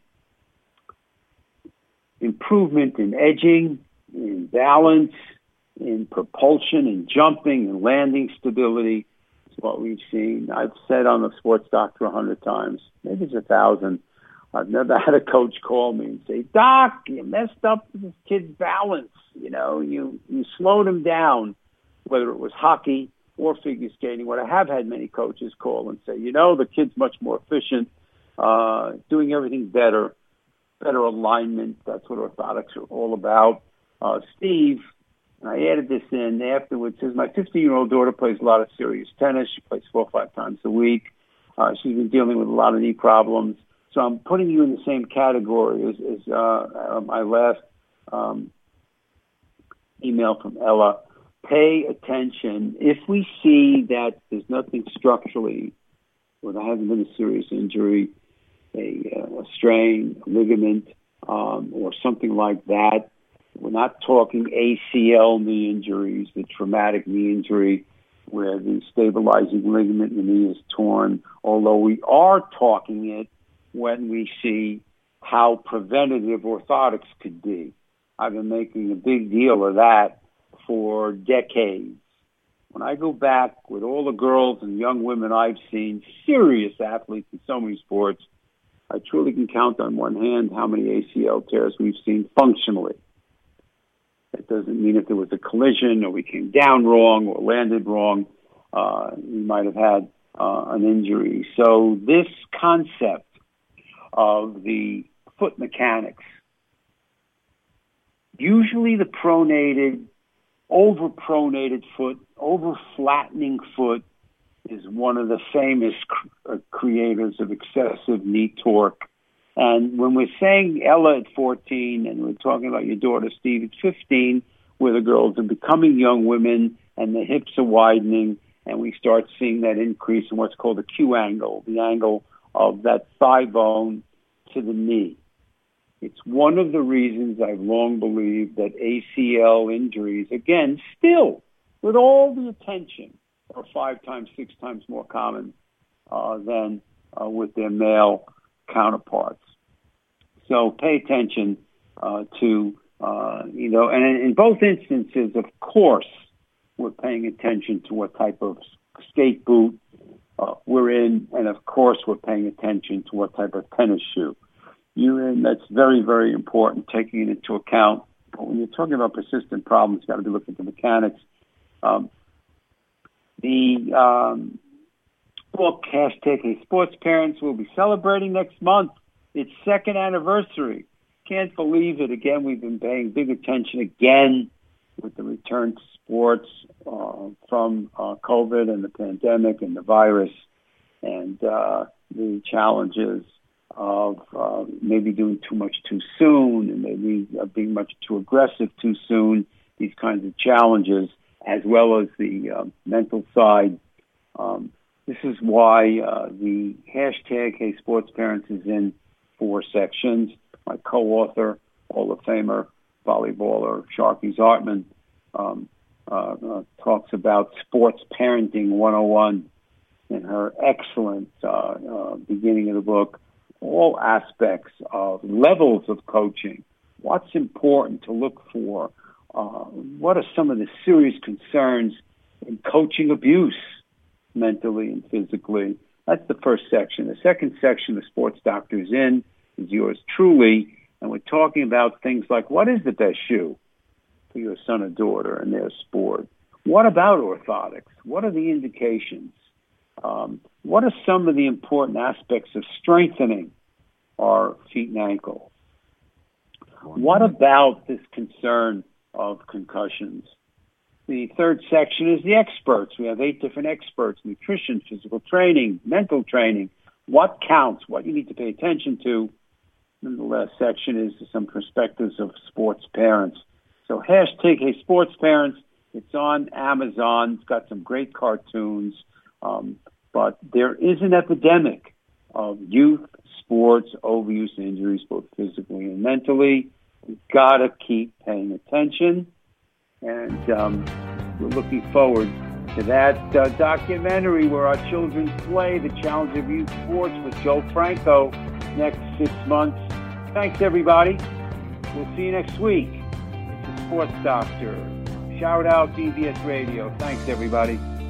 improvement in edging, in balance, in propulsion, in jumping, and landing stability is what we've seen. I've said on the Sports Doctor a hundred times, maybe it's a thousand. I've never had a coach call me and say, "Doc, you messed up this kid's balance. You know, you, you slowed him down," whether it was hockey or figure skating. What I have had many coaches call and say, "You know, the kid's much more efficient, uh, doing everything better, better alignment." That's what orthotics are all about. Uh, Steve, and I added this in afterwards, says, "My fifteen-year-old daughter plays a lot of serious tennis. She plays four or five times a week. Uh, she's been dealing with a lot of knee problems. So I'm putting you in the same category as, as uh, my last um, email from Ella. Pay attention. If we see that there's nothing structurally, or there hasn't been a serious injury, a, uh, a strain, a ligament, um, or something like that, we're not talking A C L knee injuries, the traumatic knee injury where the stabilizing ligament in the knee is torn, although we are talking it when we see how preventative orthotics could be. I've been making a big deal of that for decades. When I go back with all the girls and young women I've seen, serious athletes in so many sports, I truly can count on one hand how many A C L tears we've seen functionally. That doesn't mean if there was a collision or we came down wrong or landed wrong, uh, we might have had uh, an injury. So this concept of the foot mechanics, usually the pronated, over-pronated foot, over-flattening foot is one of the famous cr- creators of excessive knee torque. And when we're saying Ella at fourteen and we're talking about your daughter Steve at fifteen, where the girls are becoming young women and the hips are widening, and we start seeing that increase in what's called the Q angle, the angle of that thigh bone to the knee. It's one of the reasons I've long believed that A C L injuries, again, still, with all the attention, are five times, six times more common uh, than uh, with their male counterparts. So pay attention uh, to, uh, you know, and in, in both instances, of course, we're paying attention to what type of skate boot uh, we're in, and of course, we're paying attention to what type of tennis shoe you're in. That's very, very important, taking it into account. But when you're talking about persistent problems, you've got to be looking at the mechanics. Um, the um, book, hashtag Hey Sports Parents, will be celebrating next month its second anniversary. Can't believe it. Again, we've been paying big attention again with the return to sports uh, from uh, COVID and the pandemic and the virus and uh, the challenges of uh, maybe doing too much too soon and maybe uh, being much too aggressive too soon, these kinds of challenges, as well as the uh, mental side. Um, this is why uh, the hashtag Hey Sports Parents is in four sections. My co-author, Hall of Famer, volleyballer Sharky Zartman, um, uh, uh, talks about sports parenting one oh one. in her excellent uh, uh, beginning of the book, all aspects of levels of coaching. What's important to look for? Uh, what are some of the serious concerns in coaching abuse, mentally and physically? That's the first section. The second section, the sports doctor's in, is yours truly, and we're talking about things like, what is the best shoe for your son or daughter in their sport? What about orthotics? What are the indications? Um, what are some of the important aspects of strengthening our feet and ankle? What about this concern of concussions? The third section is the experts. We have eight different experts: nutrition, physical training, mental training. What counts? What you need to pay attention to. And the last section is some perspectives of sports parents. So hashtag Hey Sports Parents. It's on Amazon. It's got some great cartoons. Um, but there is an epidemic of youth sports overuse injuries, both physically and mentally. We've got to keep paying attention. And um, we're looking forward to that uh, documentary where our children play, The Challenge of Youth Sports, with Joe Franco next six months. Thanks, everybody. We'll see you next week. It's the Sports Doctor. Shout out B B S Radio. Thanks, everybody.